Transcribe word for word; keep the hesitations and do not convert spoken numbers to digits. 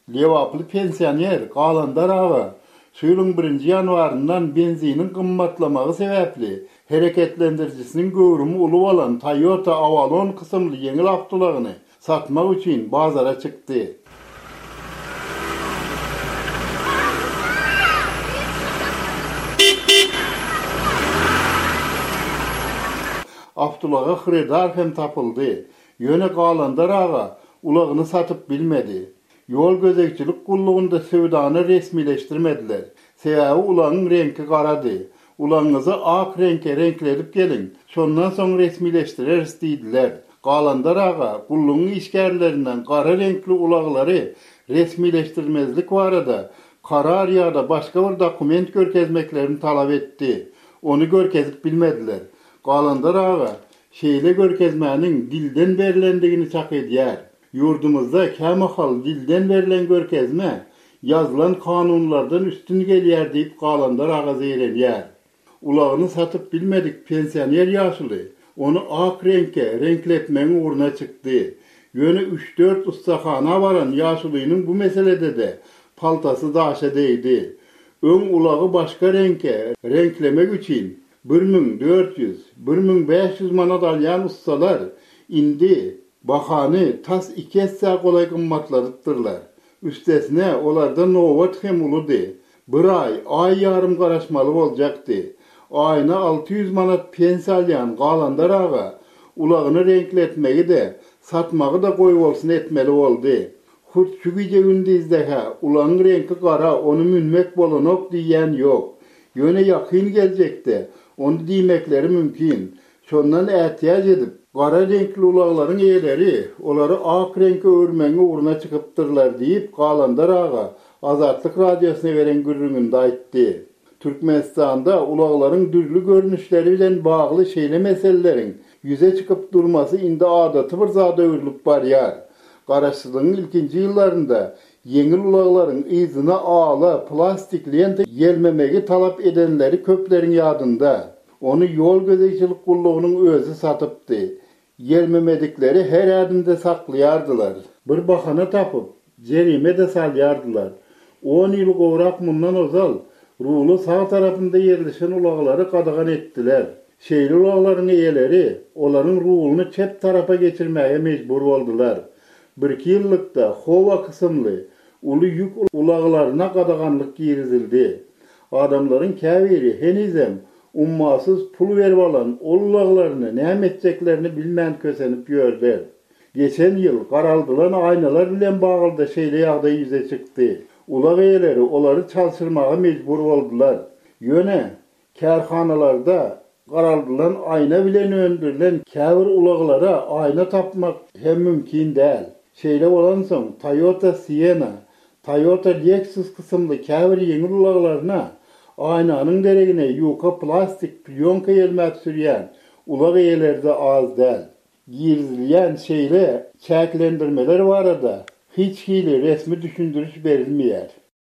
Lewaply pensioner Galandar ağa şuýylyň birinji ýanwaryndan benzinin gymmatlamagy sebäpli hereketlendirjisiniň göwrümi uly bolan Toyota Avalon kysymly ýeňil awtolagyny satmak üçin bazara çykdy. Awtolaga hyredar hem tapyldy. Ýöne Galandar ağa ulagyny satyp bilmedi. Yol gözekçilik gullugunda sewdany resmileşdirmediler. Sebäbi ulagyň rengi garady. Ulagyňyzy ak reňke renkledip gelin. Şondan soň resmileşdireriz diýdiler. Galandar ağa gullugyň işgärlerinden gara renkli ulaglary resmileşdirmezlik barada karar ýa-da başga bir dokument görkezmeklerini talap etdi. Onu görkezip bilmediler. Galandar ağa şeýle görkezmäniň dilden berilendigini çak edýär. Yurdumuzda kämahal dilden berilen görkezme yazılan kanunlardan üstün gelýär diýip Galandar ağa zeýrenýär. Ulagyny satyp bilmedik pensioner ýaşly onu ak reňke renkletmeň uğruna çykdy. Ýöne üç dört ustahana baran ýaşlynyň bu meselede de paltasy daşa değdi. Öň ulagy başga reňke renklemek üçin bir ming dört yüz bir ming beş yüz manat alýan ustalar indi bahany tas iki esse golay gymmatladypdyrlar. Üstesine olarda nowat hem uludy. Bir ay, ay yarım garaşmaly boljakdy. Ayna altı yüz manat pensiýa alýan Galandar ağa ulagyny renkletmegi de satmagy da goýup bolsun etmeli boldy. Hurt şu gije gündizdehe ulagyň rengi gara onu münmek bolanok diýen ýok. Ýöne ýakyn geljekde onu diýmekleri mümkin. Şondan ähtiýaç edip gara renkli ulaklaryň eýeleri olary ak reňke örmeňe uğruna çykypdyrlar diýip Galandar ağa Azatlyk radiosyna beren gürrüňinde aýtdy. Türkmenistanda ulaklaryň düzlü görnüşleri bilen bagly şeýle meseleleriň yüze çykyp durmasy indi adaty bir zada öwrülip barýar. Garaşsyzlygyň ilkinji ýyllarynda ýeňil ulaklaryň yzyna ala plastik lenta gelmemegi talap edenleri köpleriň ýadynda. Onu yol gözekçilik gullugynyň özü satypdy. Gelmemedikleri her adymda saklaýardylar. Bir bahana tapyp jerime de salýardylar. on ýyl gowrak mundan ozal ruhlu sağ tarafında yerleşen ulaglary qadagan etdiler. Şeýle ulaklaryň eýeleri olaryň ruhunu çep tarafa geçirmäge mejbur boldular. Bir ýyllykda Hova kysymly uly ýük ulaglaryna qadaganlyk girizildi. Adamlaryň käbiri henizem ummasyz pul berip alan ulaglaryny näme etjeklerini bilmän kösenip ýörler. Geçen ýyl garaldylan aynalar bilen bagylda şeýle ýagdaý ýüze çykdy. Ulag eýeleri olary çalşyrmaga mejbur boldular. Ýöne kärhanalarda garaldylan ayna bilen öndürilen käbir ulaglara ayna tapmak hem mümkin däl. Şeýle bolan soň Toyota Sienna, Toyota Lexus kysymly käbir ýeňil ulaglaryna aynanyň deregine ýuka plastik plyonka ýelmäk sürýän ulag eýeleri de az däl. Girizilýän şeýle çäklendirmeler barada hiç hili resmi düşündürüş berilmeýär.